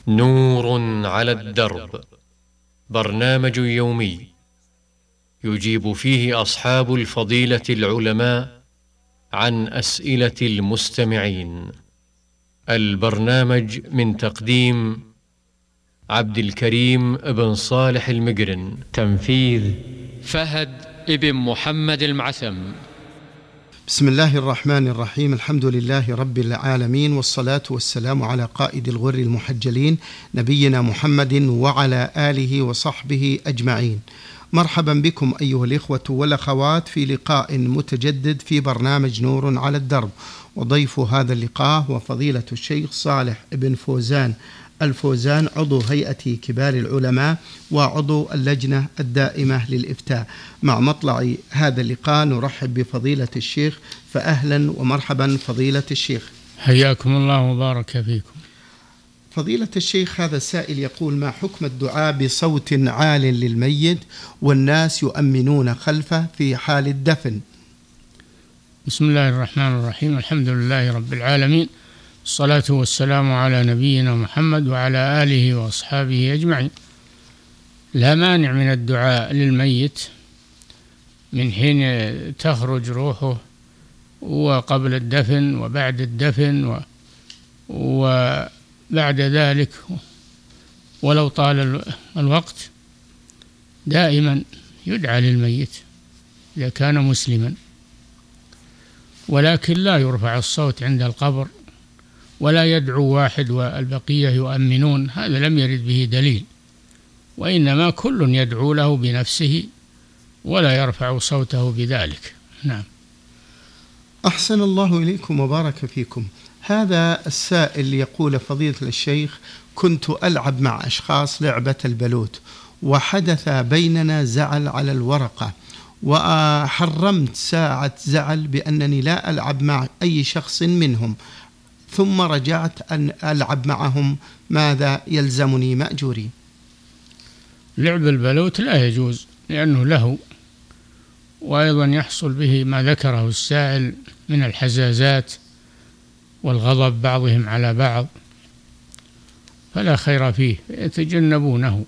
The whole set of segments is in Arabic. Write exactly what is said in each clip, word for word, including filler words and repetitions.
نور على الدرب، برنامج يومي يجيب فيه أصحاب الفضيلة العلماء عن أسئلة المستمعين. البرنامج من تقديم عبد الكريم بن صالح المقرن، تنفيذ فهد ابن محمد المعثم. بسم الله الرحمن الرحيم. الحمد لله رب العالمين، والصلاة والسلام على قائد الغر المحجلين نبينا محمد وعلى آله وصحبه أجمعين. مرحبا بكم أيها الإخوة والأخوات في لقاء متجدد في برنامج نور على الدرب، وضيف هذا اللقاء هو فضيلة الشيخ صالح بن فوزان الفوزان، عضو هيئة كبار العلماء وعضو اللجنة الدائمة للإفتاء. مع مطلع هذا اللقاء نرحب بفضيلة الشيخ، فأهلا ومرحبا فضيلة الشيخ. حياكم الله وبارك فيكم. فضيلة الشيخ، هذا السائل يقول: ما حكم الدعاء بصوت عال للميت والناس يؤمنون خلفه في حال الدفن؟ بسم الله الرحمن الرحيم، الحمد لله رب العالمين، الصلاة والسلام على نبينا محمد وعلى آله وأصحابه أجمعين. لا مانع من الدعاء للميت من حين تخرج روحه، وقبل الدفن وبعد الدفن و... وبعد ذلك ولو طال الوقت، دائما يدعى للميت إذا كان مسلما، ولكن لا يرفع الصوت عند القبر، ولا يدعو واحد والبقية يؤمنون، هذا لم يرد به دليل، وإنما كل يدعو له بنفسه ولا يرفع صوته بذلك. نعم. أحسن الله إليكم وبارك فيكم. هذا السائل يقول: فضيلة الشيخ، كنت ألعب مع أشخاص لعبة البلوت، وحدث بيننا زعل على الورقة، وحرمت ساعة زعل بأنني لا ألعب مع أي شخص منهم، ثم رجعت أن ألعب معهم، ماذا يلزمني مأجوري؟ لعب البلوت لا يجوز لأنه له، وأيضا يحصل به ما ذكره السائل من الحزازات والغضب بعضهم على بعض، فلا خير فيه، يتجنبونه.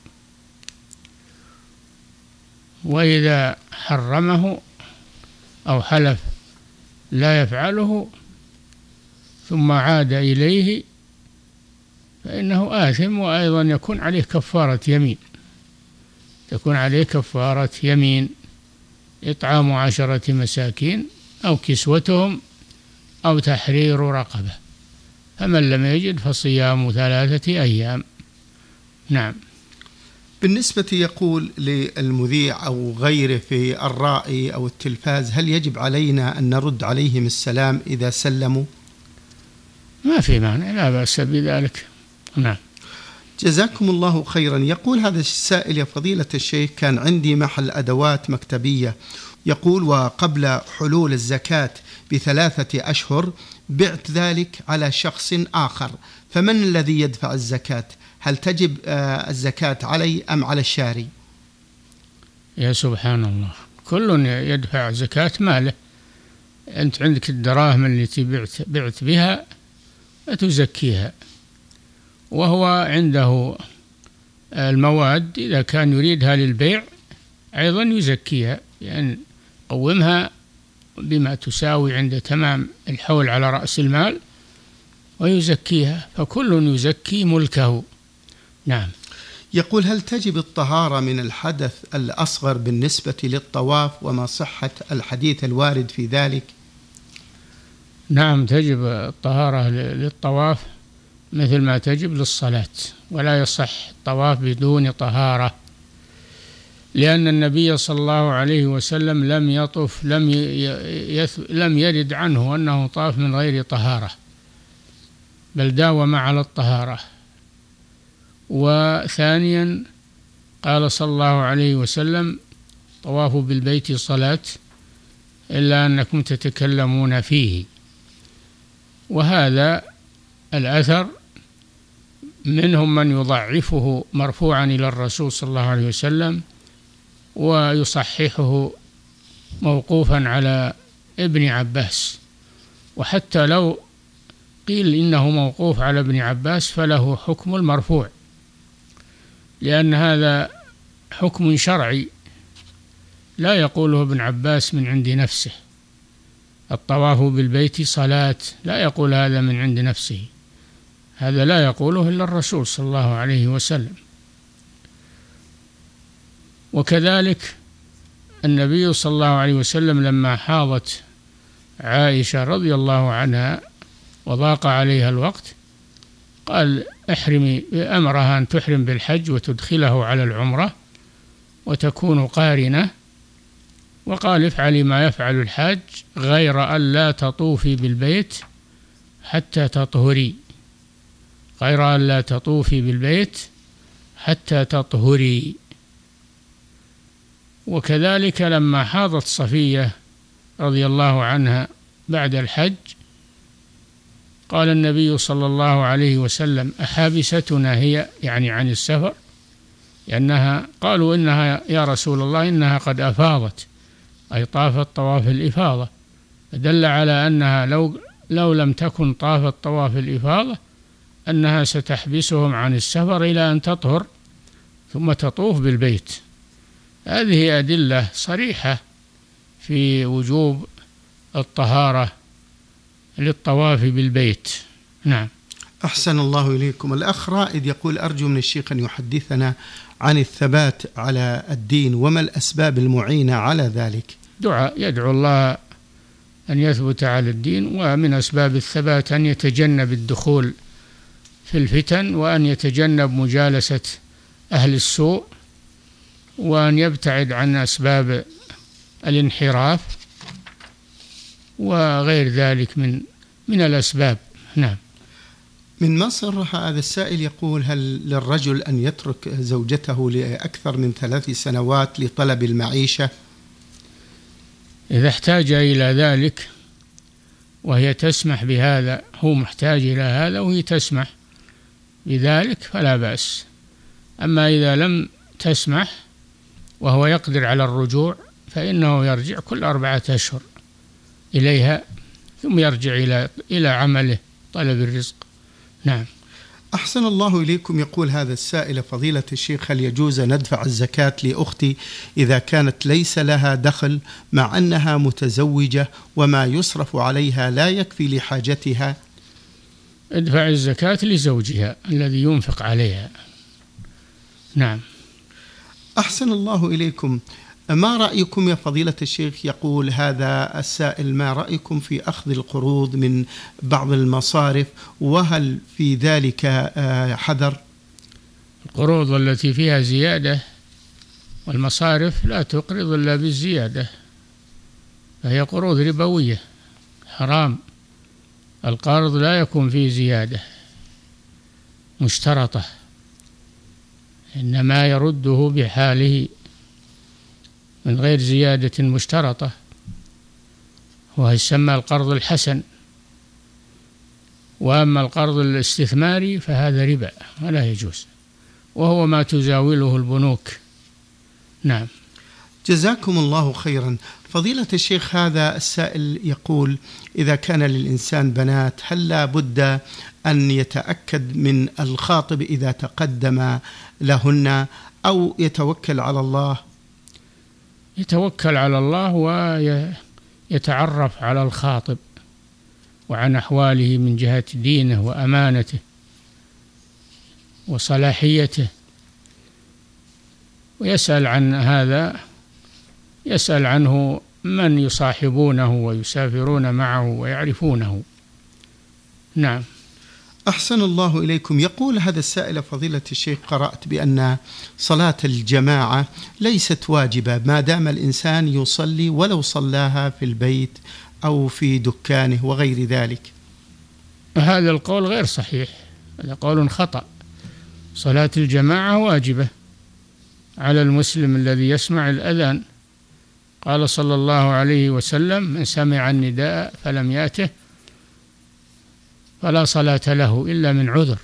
وإذا حرمه أو حلف لا يفعله ثم عاد إليه فإنه آثم، وأيضا يكون عليه كفارة يمين، تكون عليه كفارة يمين، إطعام عشرة مساكين أو كسوتهم أو تحرير رقبة، فمن لم يجد فصيام ثلاثة أيام. نعم. بالنسبة يقول للمذيع أو غيره في الرائي أو التلفاز، هل يجب علينا أن نرد عليهم السلام إذا سلموا؟ ما في مانع، لا بأس بذلك. نعم. جزاكم الله خيرا. يقول هذا السائل: يا فضيلة الشيخ، كان عندي محل أدوات مكتبية، يقول وقبل حلول الزكاة بثلاثة أشهر بعت ذلك على شخص آخر، فمن الذي يدفع الزكاة؟ هل تجب الزكاة علي أم على الشاري؟ يا سبحان الله، كل يدفع زكاة ماله. أنت عندك الدراهم التي بعت, بعت بها فتزكيها، وهو عنده المواد إذا كان يريدها للبيع أيضا يزكيها، يعني قومها بما تساوي عند تمام الحول على رأس المال ويزكيها، فكل يزكي ملكه. نعم. يقول: هل تجب الطهارة من الحدث الأصغر بالنسبة للطواف، وما صحة الحديث الوارد في ذلك؟ نعم، تجب الطهارة للطواف مثل ما تجب للصلاة، ولا يصح الطواف بدون طهارة، لأن النبي صلى الله عليه وسلم لم يطف لم يث لم يرد عنه أنه طاف من غير طهارة، بل داوم على الطهارة. وثانيا قال صلى الله عليه وسلم: طواف بالبيت صلاة إلا أنكم تتكلمون فيه. وهذا الأثر منهم من يضعفه مرفوعا إلى الرسول صلى الله عليه وسلم، ويصححه موقوفا على ابن عباس. وحتى لو قيل إنه موقوف على ابن عباس فله حكم المرفوع، لأن هذا حكم شرعي لا يقوله ابن عباس من عند نفسه. الطواف بالبيت صلاة، لا يقول هذا من عند نفسه، هذا لا يقوله إلا الرسول صلى الله عليه وسلم. وكذلك النبي صلى الله عليه وسلم لما حاضت عائشة رضي الله عنها وضاق عليها الوقت قال احرمي، أمرها أن تحرم بالحج وتدخله على العمرة وتكون قارنة، وقال افعلي ما يفعل الحاج غير أن لا تطوفي بالبيت حتى تطهري، غير أن لا تطوفي بالبيت حتى تطهري. وكذلك لما حاضت صفية رضي الله عنها بعد الحج قال النبي صلى الله عليه وسلم أحابستنا هي، يعني عن السفر، لأنها قالوا إنها يا رسول الله إنها قد أفاضت، أي طافت طواف الإفاضة، فدل على أنها لو لو لم تكن طافت طواف الإفاضة أنها ستحبسهم عن السفر إلى أن تطهر ثم تطوف بالبيت. هذه أدلة صريحة في وجوب الطهارة للطواف بالبيت. نعم. أحسن الله إليكم. الأخ رائد يقول أرجو من الشيخ أن يحدثنا عن الثبات على الدين وما الأسباب المعينة على ذلك. دعاء، يدعو الله أن يثبت على الدين، ومن أسباب الثبات أن يتجنب الدخول في الفتن، وأن يتجنب مجالسة أهل السوء، وأن يبتعد عن أسباب الانحراف وغير ذلك من من الأسباب. نعم. من مصر هذا السائل يقول هل للرجل أن يترك زوجته لأكثر من ثلاث سنوات لطلب المعيشة؟ إذا احتاج إلى ذلك وهي تسمح بهذا، هو محتاج إلى هذا وهي تسمح بذلك فلا بأس. أما إذا لم تسمح وهو يقدر على الرجوع فإنه يرجع كل أربعة أشهر إليها ثم يرجع إلى إلى عمله طلب الرزق. نعم. أحسن الله إليكم. يقول هذا السائل فضيلة الشيخ هل يجوز أن ندفع الزكاة لأختي إذا كانت ليس لها دخل مع أنها متزوجة وما يصرف عليها لا يكفي لحاجتها؟ ادفع الزكاة لزوجها الذي ينفق عليها. نعم. أحسن الله إليكم. ما رأيكم يا فضيلة الشيخ؟ يقول هذا السائل ما رأيكم في أخذ القروض من بعض المصارف، وهل في ذلك حذر؟ القروض التي فيها زيادة والمصارف لا تقرض إلا بالزيادة، فهي قروض ربوية حرام. القرض لا يكون فيه زيادة مشترطة، إنما يرده بحاله من غير زيادة مشترطة، ويسمى القرض الحسن. وأما القرض الاستثماري فهذا ربا ولا يجوز، وهو ما تزاوله البنوك. نعم. جزاكم الله خيرا. فضيلة الشيخ هذا السائل يقول إذا كان للإنسان بنات هل لا بد أن يتأكد من الخاطب إذا تقدم لهن أو يتوكل على الله؟ يتوكل على الله ويتعرف على الخاطب وعن أحواله من جهة دينه وأمانته وصلاحيته، ويسأل عن هذا، يسأل عنه من يصاحبونه ويسافرون معه ويعرفونه. نعم. أحسن الله إليكم. يقول هذا السائل فضيلة الشيخ قرأت بأن صلاة الجماعة ليست واجبة ما دام الإنسان يصلي ولو صلاها في البيت أو في دكانه وغير ذلك. هذا القول غير صحيح، هذا قول خطأ. صلاة الجماعة واجبة على المسلم الذي يسمع الأذان. قال صلى الله عليه وسلم من سمع النداء فلم يأته فلا صلاة له إلا من عذر.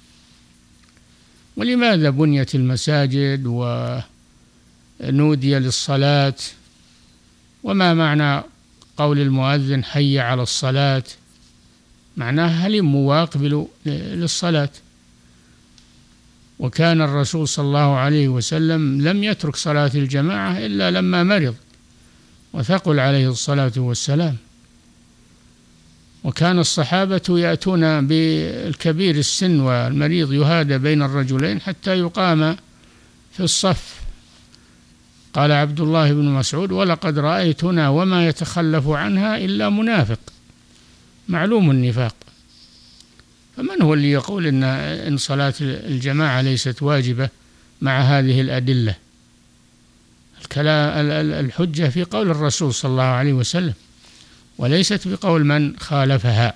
ولماذا بنيت المساجد ونودي للصلاة؟ وما معنى قول المؤذن حي على الصلاة؟ معناها هل مواقبل للصلاة. وكان الرسول صلى الله عليه وسلم لم يترك صلاة الجماعة إلا لما مرض وثقل عليه الصلاة والسلام. وكان الصحابة يأتون بالكبير السن والمريض يهادى بين الرجلين حتى يقام في الصف. قال عبد الله بن مسعود: ولقد رأيتنا وما يتخلف عنها إلا منافق معلوم النفاق. فمن هو اللي يقول إن إن صلاة الجماعة ليست واجبة مع هذه الأدلة؟ الحجة في قول الرسول صلى الله عليه وسلم وليست بقول من خالفها.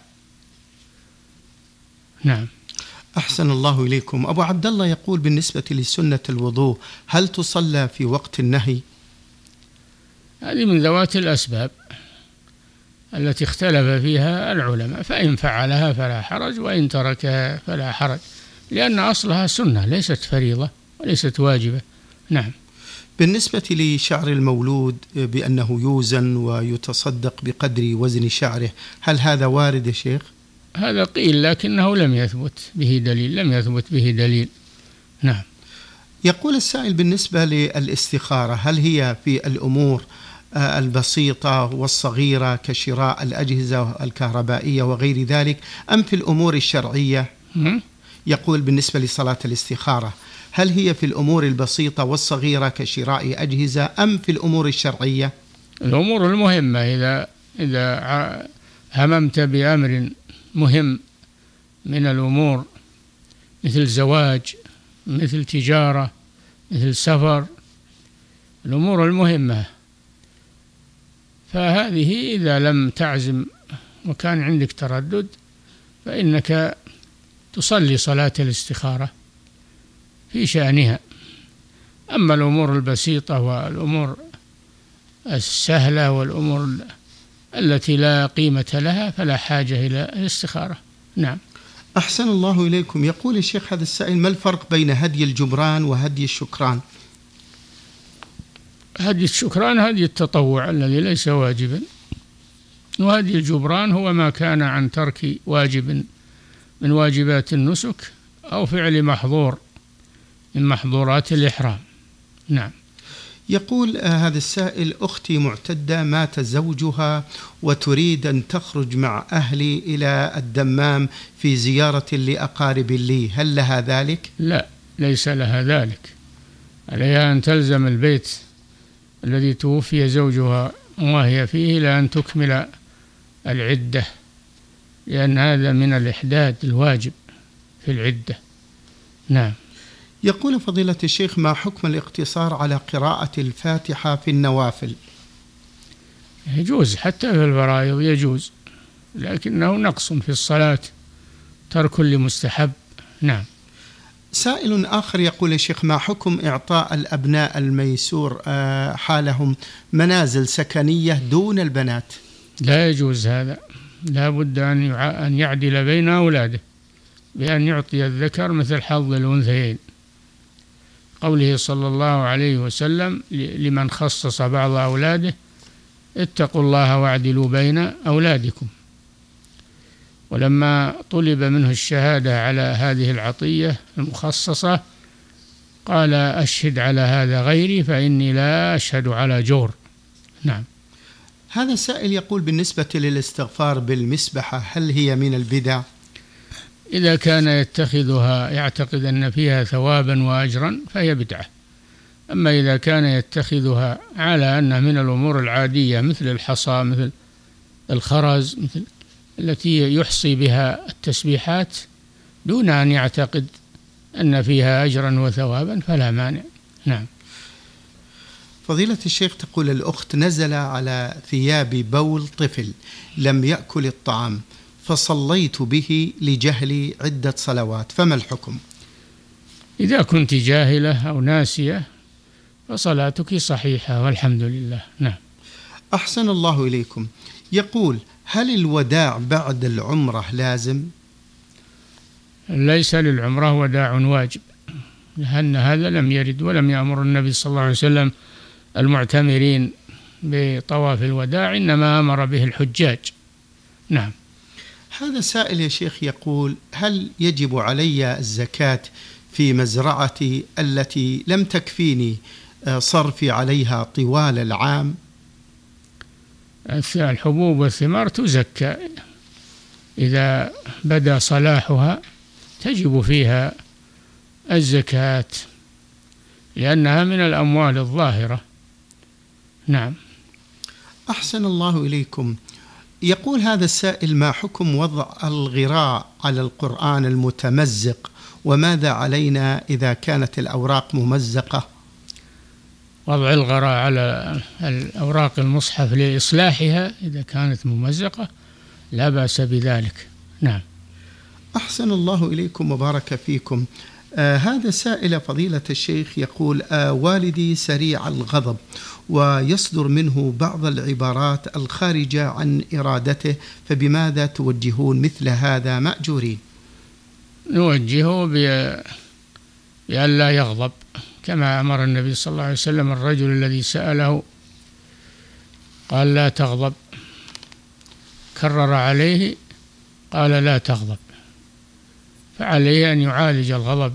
نعم. أحسن الله إليكم. أبو عبد الله يقول: بالنسبة لسنة الوضوء هل تصلى في وقت النهي؟ هذه من ذوات الأسباب التي اختلف فيها العلماء، فإن فعلها فلا حرج وإن تركها فلا حرج، لأن أصلها سنة ليست فريضة وليست واجبة. نعم. بالنسبة لشعر المولود بأنه يوزن ويتصدق بقدر وزن شعره، هل هذا وارد يا شيخ؟ هذا قيل لكنه لم يثبت به دليل، لم يثبت به دليل. نعم. يقول السائل: بالنسبة للاستخارة هل هي في الأمور البسيطة والصغيرة كشراء الأجهزة الكهربائية وغير ذلك أم في الأمور الشرعية؟ يقول: بالنسبة لصلاة الاستخارة هل هي في الأمور البسيطة والصغيرة كشراء أجهزة أم في الأمور الشرعية؟ الأمور المهمة، إذا إذا هممت بأمر مهم من الأمور مثل زواج، مثل تجارة، مثل سفر، الأمور المهمة، فهذه إذا لم تعزم وكان عندك تردد فإنك تصلي صلاة الاستخارة في شأنها. أما الأمور البسيطة والأمور السهلة والأمور التي لا قيمة لها فلا حاجة إلى الاستخارة. نعم. أحسن الله إليكم. يقول الشيخ هذا السائل: ما الفرق بين هدي الجبران وهدي الشكران؟ هدي الشكران هدي التطوع الذي ليس واجبا، وهدي الجبران هو ما كان عن ترك واجب من واجبات النسك أو فعل محظور من محظورات الإحرام. نعم. يقول هذا السائل: أختي معتدة مات زوجها وتريد أن تخرج مع أهلي إلى الدمام في زيارة لأقارب لي، هل لها ذلك؟ لا، ليس لها ذلك، عليها أن تلزم البيت الذي توفي زوجها وهي فيه لأن تكمل العدة، لأن هذا من الإحداد الواجب في العدة. نعم. يقول فضيلة الشيخ: ما حكم الاقتصار على قراءة الفاتحة في النوافل؟ يجوز حتى في الفرائض يجوز، لكنه نقص في الصلاة، ترك لمستحب. نعم. سائل آخر يقول: الشيخ ما حكم إعطاء الأبناء الميسور حالهم منازل سكنية دون البنات؟ لا يجوز هذا، لا بد أن يعدل بين أولاده بأن يعطي الذكر مثل حظ الأنثيين، قوله صلى الله عليه وسلم لمن خصص بعض أولاده: اتقوا الله واعدلوا بين أولادكم. ولما طلب منه الشهادة على هذه العطية المخصصة قال: أشهد على هذا غيري فإني لا أشهد على جور. نعم. هذا السائل يقول: بالنسبة للاستغفار بالمسبحة هل هي من البدع؟ إذا كان يتخذها يعتقد أن فيها ثوابا وأجرا فهي بدعة، أما إذا كان يتخذها على أنها من الأمور العادية مثل الحصى، مثل الخرز، مثل التي يحصي بها التسبيحات دون أن يعتقد أن فيها أجرا وثوابا فلا مانع. نعم. فضيلة الشيخ تقول الأخت: نزل على ثياب بول طفل لم يأكل الطعام فصليت به لجهلي عدة صلوات، فما الحكم؟ إذا كنت جاهلة أو ناسية فصلاتك صحيحة والحمد لله. نعم. أحسن الله إليكم. يقول: هل الوداع بعد العمرة لازم؟ ليس للعمرة وداع واجب، لأن هذا لم يرد ولم يأمر النبي صلى الله عليه وسلم المعتمرين بطواف الوداع، إنما أمر به الحجاج. نعم. هذا سائل يا شيخ يقول: هل يجب علي الزكاة في مزرعتي التي لم تكفيني صرفي عليها طوال العام؟ الحبوب والثمار تزكى إذا بدا صلاحها، تجب فيها الزكاة لأنها من الأموال الظاهرة. نعم. أحسن الله إليكم. يقول هذا السائل: ما حكم وضع الغراء على القرآن المتمزق، وماذا علينا إذا كانت الأوراق ممزقة؟ وضع الغراء على الأوراق المصحف لإصلاحها إذا كانت ممزقة لا بأس بذلك. نعم. أحسن الله إليكم وبارك فيكم. آه هذا سائل فضيلة الشيخ يقول: آه والدي سريع الغضب ويصدر منه بعض العبارات الخارجة عن إرادته، فبماذا توجهون مثل هذا مأجورين؟ نوجهه بأن لا يغضب، كما أمر النبي صلى الله عليه وسلم الرجل الذي سأله قال: لا تغضب، كرر عليه قال: لا تغضب. فعليه أن يعالج الغضب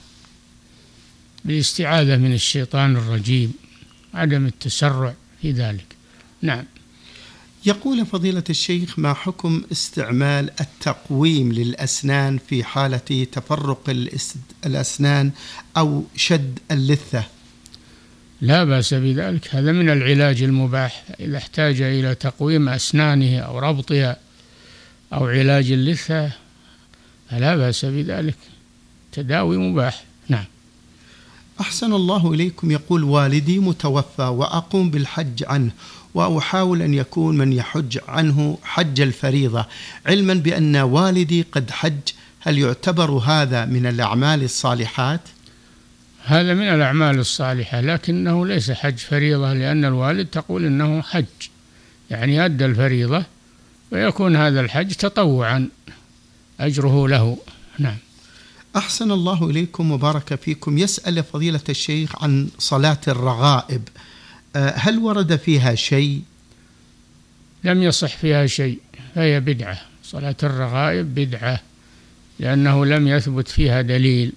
بالاستعاذة من الشيطان الرجيم، عدم التسرع في ذلك. نعم. يقول فضيلة الشيخ: ما حكم استعمال التقويم للأسنان في حالة تفرق الأسنان أو شد اللثة؟ لا بأس بذلك، هذا من العلاج المباح. إذا احتاج إلى تقويم أسنانه أو ربطها أو علاج اللثة فلا بأس بذلك، تداوي مباح. نعم. أحسن الله إليكم. يقول: والدي متوفى وأقوم بالحج عنه، وأحاول أن يكون من يحج عنه حج الفريضة، علما بأن والدي قد حج، هل يعتبر هذا من الأعمال الصالحات؟ هذا من الأعمال الصالحة، لكنه ليس حج فريضة، لأن الوالد تقول إنه حج، يعني أدى الفريضة، ويكون هذا الحج تطوعا أجره له. نعم. أحسن الله إليكم وبارك فيكم. يسأل فضيلة الشيخ عن صلاة الرغائب، هل ورد فيها شيء؟ لم يصح فيها شيء، فهي بدعة. صلاة الرغائب بدعة لأنه لم يثبت فيها دليل.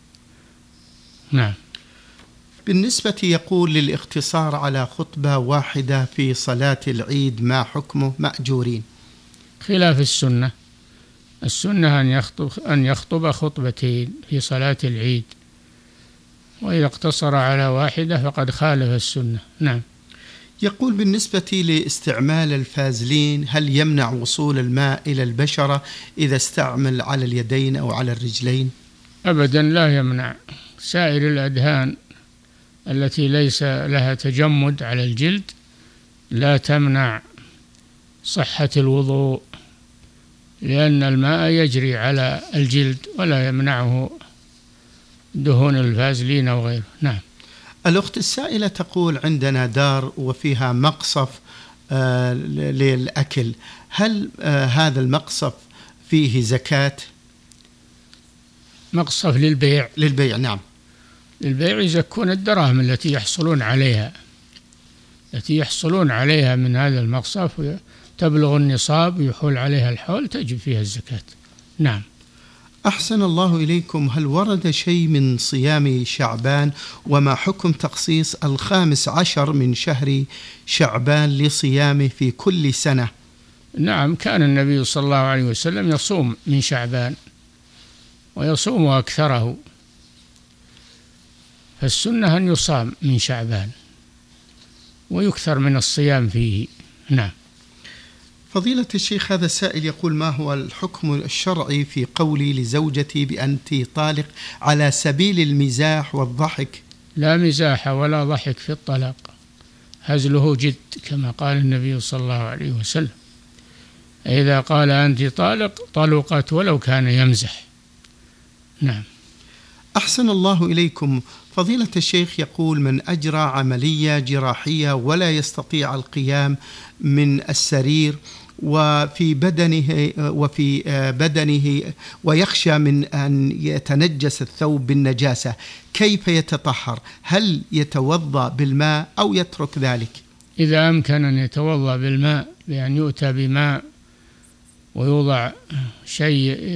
نعم. بالنسبة يقول للاقتصار على خطبة واحدة في صلاة العيد ما حكمه مأجورين؟ خلاف السنة. السنة أن يخطب, أن يخطب خطبتين في صلاة العيد، وإذا اقتصر على واحدة فقد خالف السنة. نعم. يقول: بالنسبة لاستعمال الفازلين، هل يمنع وصول الماء إلى البشرة إذا استعمل على اليدين أو على الرجلين؟ أبدا لا يمنع. سائر الأدهان التي ليس لها تجمد على الجلد لا تمنع صحة الوضوء، لأن الماء يجري على الجلد ولا يمنعه دهون الفازلين أو غيره. نعم. الأخت السائلة تقول: عندنا دار وفيها مقصف آه للأكل، هل آه هذا المقصف فيه زكاة؟ مقصف للبيع. للبيع. نعم. للبيع يزكون الدراهم التي يحصلون عليها التي يحصلون عليها من هذا المقصف، تبلغ النصاب ويحول عليها الحول، تجب فيها الزكاة. نعم. أحسن الله إليكم. هل ورد شيء من صيام شعبان، وما حكم تخصيص الخامس عشر من شهر شعبان لصيامه في كل سنة؟ نعم، كان النبي صلى الله عليه وسلم يصوم من شعبان ويصوم أكثره، فالسنة أن يصام من شعبان ويكثر من الصيام فيه. نعم. فضيلة الشيخ هذا السائل يقول: ما هو الحكم الشرعي في قولي لزوجتي بأنت طالق على سبيل المزاح والضحك؟ لا مزاح ولا ضحك في الطلاق، هزله جد كما قال النبي صلى الله عليه وسلم: إذا قال أنت طالق طلقت ولو كان يمزح. نعم. أحسن الله إليكم. فضيلة الشيخ يقول: من أجرى عملية جراحية ولا يستطيع القيام من السرير وفي بدنه وفي بدنه ويخشى من أن يتنجس الثوب بالنجاسة، كيف يتطهر؟ هل يتوضأ بالماء أو يترك ذلك؟ إذا أمكن أن يتوضأ بالماء بأن يؤتى بماء ويوضع شيء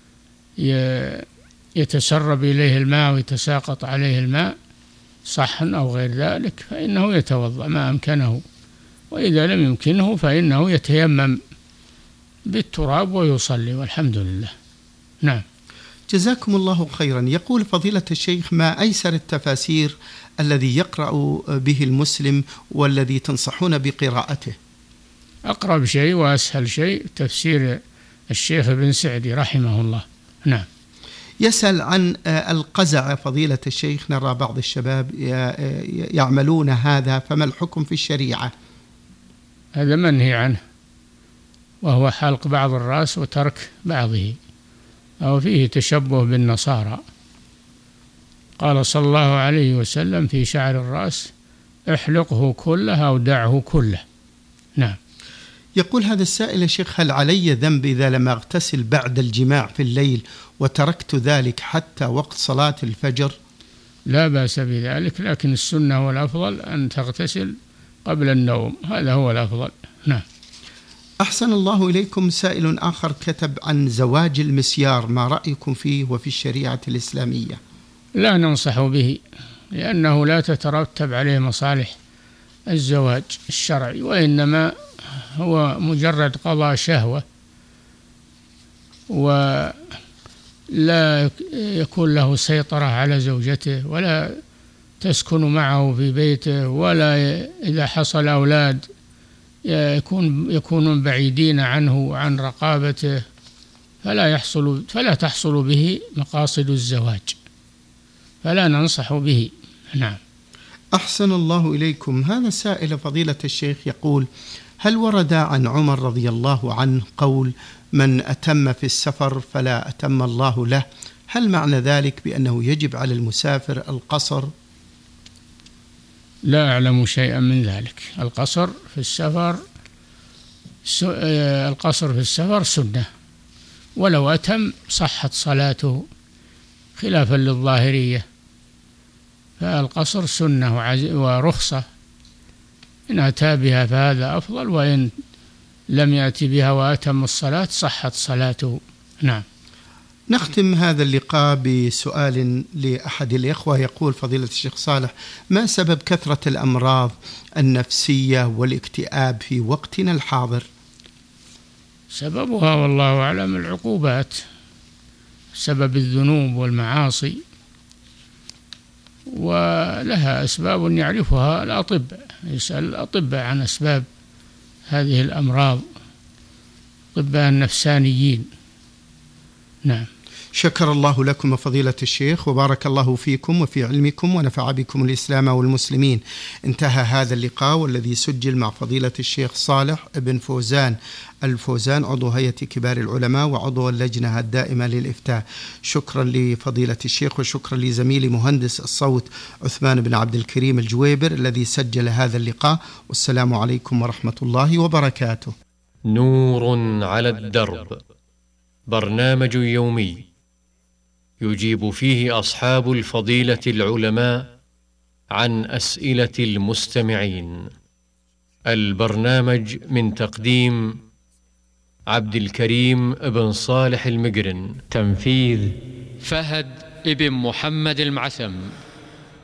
يتسرب إليه الماء ويتساقط عليه الماء، صحن أو غير ذلك، فإنه يتوضأ ما أمكنه، وإذا لم يمكنه فإنه يتيمم بالتراب ويصلي، والحمد لله. نعم. جزاكم الله خيرا. يقول فضيلة الشيخ: ما أيسر التفاسير الذي يقرأ به المسلم والذي تنصحون بقراءته؟ أقرب شيء وأسهل شيء تفسير الشيخ ابن سعدي رحمه الله. نعم. يسأل عن القزع فضيلة الشيخ، نرى بعض الشباب يعملون هذا، فما الحكم في الشريعة؟ هذا منهي عنه، وهو حلق بعض الرأس وترك بعضه، أو فيه تشبه بالنصارى. قال صلى الله عليه وسلم في شعر الرأس: احلقه كله أو دعه كله. نعم. يقول هذا السائل: يا شيخ، هل علي ذنب إذا لم أغتسل بعد الجماع في الليل وتركت ذلك حتى وقت صلاة الفجر؟ لا بأس بذلك، لكن السنة والأفضل أن تغتسل قبل النوم، هذا هو الأفضل. نعم. أحسن الله إليكم. سائل آخر كتب عن زواج المسيار، ما رأيكم فيه وفي الشريعة الإسلامية؟ لا ننصح به، لأنه لا تترتب عليه مصالح الزواج الشرعي، وإنما هو مجرد قضاء شهوة، ولا يكون له سيطرة على زوجته، ولا تسكن معه في بيته، ولا إذا حصل أولاد يكون يكونون بعيدين عنه وعن رقابته، فلا يحصل فلا تحصل به مقاصد الزواج، فلا ننصح به. نعم. أحسن الله إليكم. هذا سائل فضيلة الشيخ يقول: هل ورد عن عمر رضي الله عنه قول: من أتم في السفر فلا أتم الله له؟ هل معنى ذلك بأنه يجب على المسافر القصر؟ لا أعلم شيئا من ذلك. القصر في السفر القصر في السفر سنة، ولو أتم صحت صلاته، خلافا للظاهرية، فالقصر سنة ورخصة، إن أتى بها فهذا أفضل، وإن لم يأتي بها وأتم الصلاة صحت صلاته. نعم. نختم هذا اللقاء بسؤال لأحد الإخوة. يقول فضيلة الشيخ صالح: ما سبب كثرة الأمراض النفسية والاكتئاب في وقتنا الحاضر؟ سببها والله أعلم العقوبات، سبب الذنوب والمعاصي، ولها أسباب يعرفها الأطباء، يسأل الأطباء عن أسباب هذه الأمراض، أطباء النفسانيين. نعم. شكر الله لكم فضيلة الشيخ، وبارك الله فيكم وفي علمكم، ونفع بكم الإسلام والمسلمين. انتهى هذا اللقاء والذي سجل مع فضيلة الشيخ صالح بن فوزان الفوزان، عضو هيئة كبار العلماء وعضو اللجنة الدائمة للإفتاء. شكرا لفضيلة الشيخ، وشكرا لزميلي مهندس الصوت عثمان بن عبد الكريم الجويبر الذي سجل هذا اللقاء. والسلام عليكم ورحمة الله وبركاته. نور على الدرب، برنامج يومي يجيب فيه أصحاب الفضيلة العلماء عن أسئلة المستمعين. البرنامج من تقديم عبد الكريم بن صالح المقرن، تنفيذ فهد بن محمد المعثم.